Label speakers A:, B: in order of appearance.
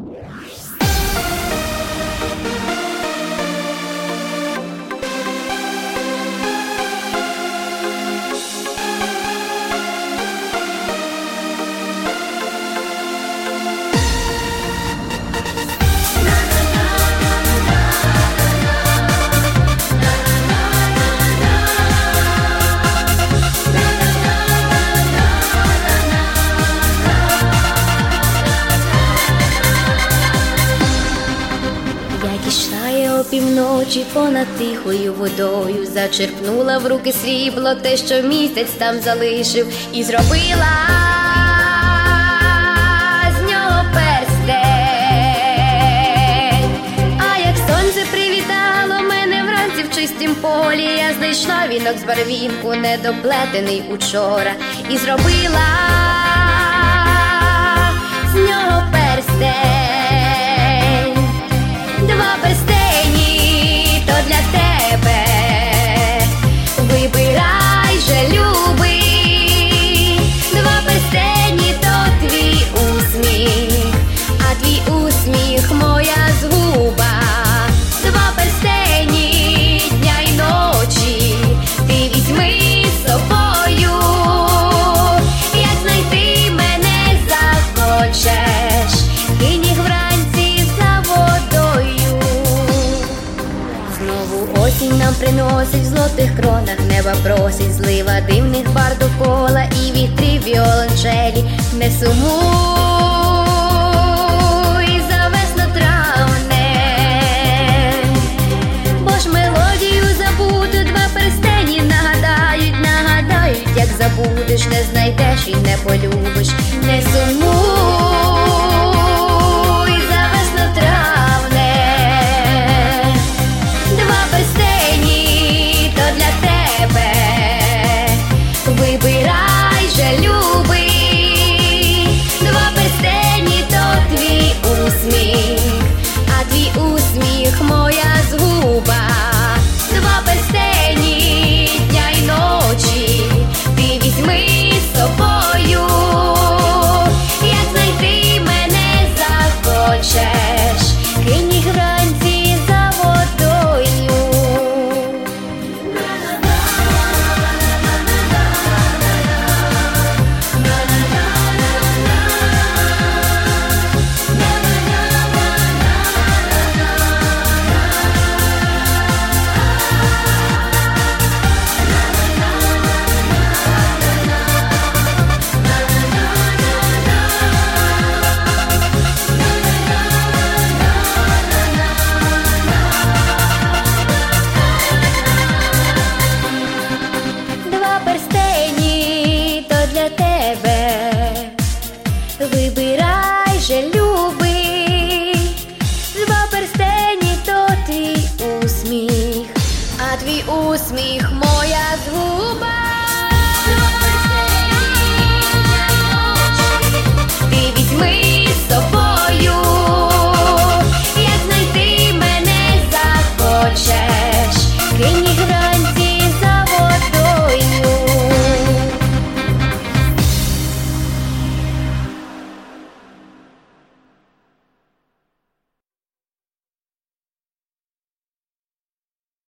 A: Півночі понад тихою водою зачерпнула в руки срібло, те, що місяць там залишив, і зробила з нього перстень. А як сонце привітало мене вранці в чистім полі, я знайшла вінок з барвінку, недоплетений учора, і зробила з нього перстень. Два перстені то для тебе, вибирай же, любий. Два перстені то твій усміх, а твій усміх моя згуба. Два перстені дня й ночі ти візьми з собою, як знайти мене захочеш, кинь їх вранці за водою. Знову осінь нам приносить в золотих кронах неба, просить злива дивних бар довкола і вітрів віолончелі. Не сумуй,